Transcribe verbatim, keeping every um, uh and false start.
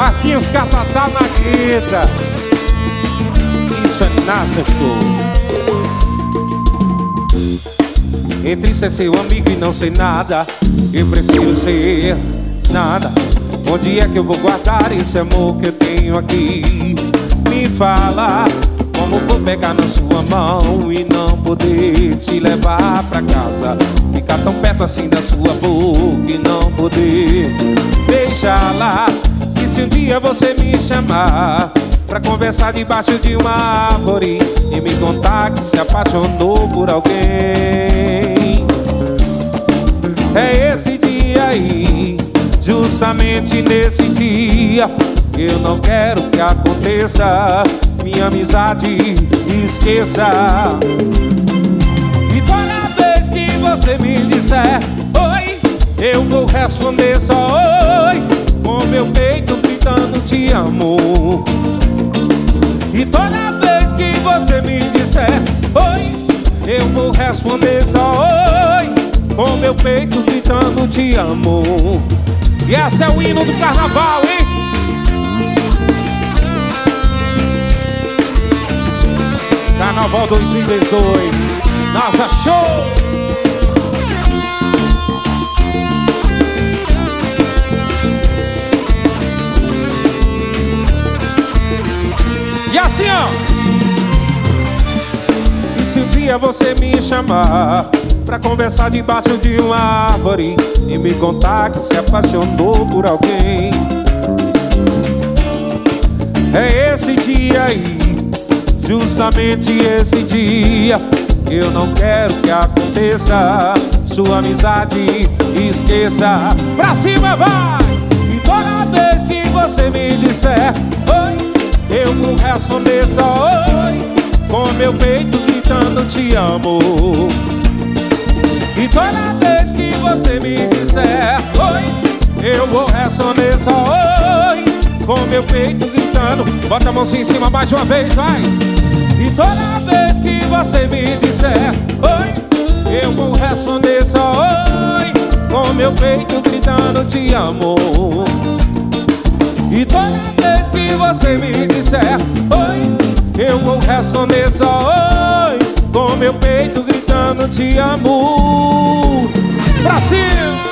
Marquinhos Catatá na guita. Isso é Nasa Show. Entre ser seu amigo e não ser nada, eu prefiro ser nada. Onde é que eu vou guardar esse amor que eu tenho aqui? Me fala, como vou pegar na sua mão e não poder te levar pra casa? Ficar tão perto assim da sua boca e não poder beijá-la. E se um dia você me chamar pra conversar debaixo de uma árvore e me contar que se apaixonou por alguém, é esse dia aí, justamente nesse dia, que eu não quero que aconteça, minha amizade esqueça. E toda vez que você me disser oi, eu vou responder só oi, com meu peito gritando te amo. E toda vez que você me disser oi, eu vou responder só oi, com meu peito gritando te amo. E esse é o hino do carnaval, hein? Carnaval dois mil e dezoito, Nasa Show! E assim, ó. E se um dia você me chamar pra conversar debaixo de uma árvore e me contar que se apaixonou por alguém, é esse dia aí, justamente esse dia, eu não quero que aconteça, sua amizade esqueça. Pra cima vai! E toda vez que você me disser oi, eu vou responder só oi, com meu peito gritando te amo. E toda vez que você me disser oi, eu vou responder só oi, com meu peito gritando. Bota a mãozinha em cima mais uma vez, vai! E toda vez que você me disser oi, eu vou responder só oi, com meu peito gritando te amo. E toda vez que você me disser oi, eu vou responder só oi, com meu peito gritando te amo. Pra cima!